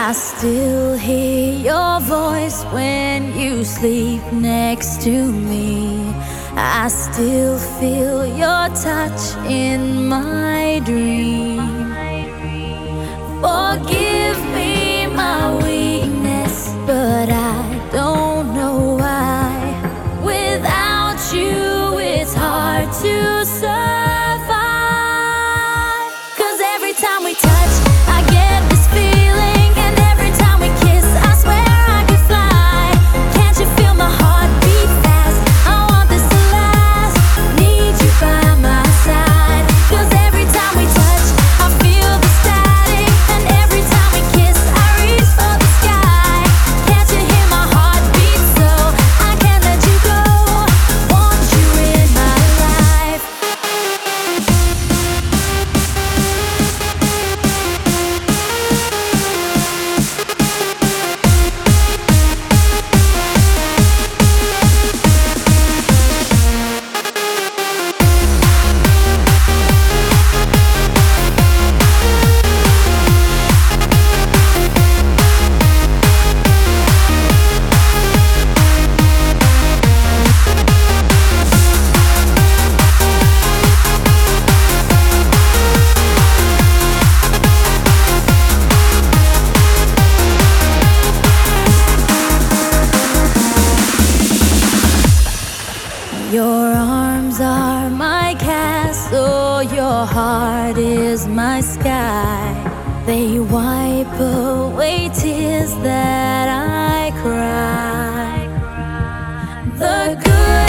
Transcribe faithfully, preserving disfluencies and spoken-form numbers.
I still hear your voice when you sleep next to me. I still feel your touch in my dream. Forgive me my weakness, but I don't know why. Without you, it's hard to survive. 'Cause every time we touch, I get this feeling, and every time we kiss, I swear I could fly. Can't you feel my heart beat fast? I want this to last. Need you by my side. 'Cause every time we touch, I feel the static, and every time we kiss, I reach for the sky. Can't you hear my heart beat? So I can't let you go. Want you in my life. Your arms are my castle, your heart is my sky. They wipe away tears that I cry. The good